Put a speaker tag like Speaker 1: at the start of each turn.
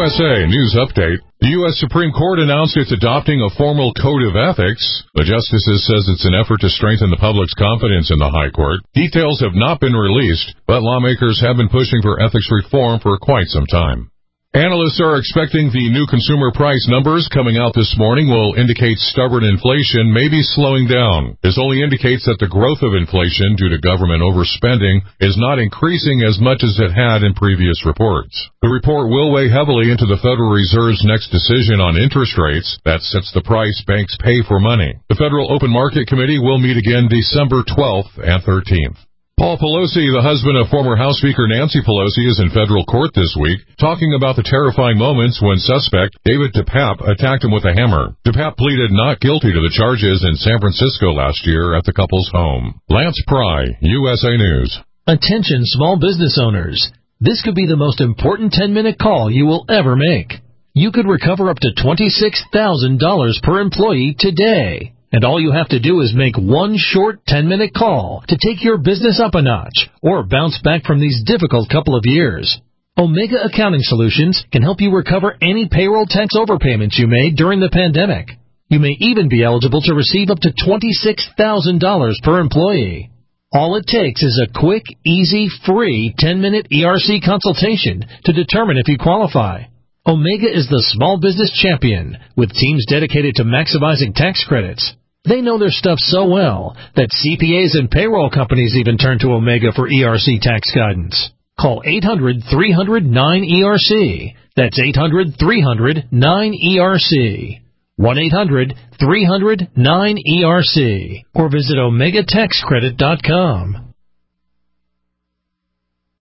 Speaker 1: USA News Update. The U.S. Supreme Court announced it's adopting a formal code of ethics. The justices says it's an effort to strengthen the public's confidence in the High Court. Details have not been released, but lawmakers have been pushing for ethics reform for quite some time. Analysts are expecting the new consumer price numbers coming out this morning will indicate stubborn inflation may be slowing down. This only indicates that the growth of inflation due to government overspending is not increasing as much as it had in previous reports. The report will weigh heavily into the Federal Reserve's next decision on interest rates that sets the price banks pay for money. The Federal Open Market Committee will meet again December 12th and 13th. Paul Pelosi, the husband of former House Speaker Nancy Pelosi, is in federal court this week, talking about the terrifying moments when suspect David DePape attacked him with a hammer. DePape pleaded not guilty to the charges in San Francisco last year at the couple's home. Lance Pry, USA News.
Speaker 2: Attention small business owners. This could be the most important 10-minute call you will ever make. You could recover up to $26,000 per employee today. And all you have to do is make one short 10-minute call to take your business up a notch or bounce back from these difficult couple of years. Omega Accounting Solutions can help you recover any payroll tax overpayments you made during the pandemic. You may even be eligible to receive up to $26,000 per employee. All it takes is a quick, easy, free 10-minute ERC consultation to determine if you qualify. Omega is the small business champion with teams dedicated to maximizing tax credits. They know their stuff so well that CPAs and payroll companies even turn to Omega for ERC tax guidance. Call 800-300-9ERC. That's 800-300-9ERC. 1-800-300-9ERC. Or visit OmegaTaxCredit.com.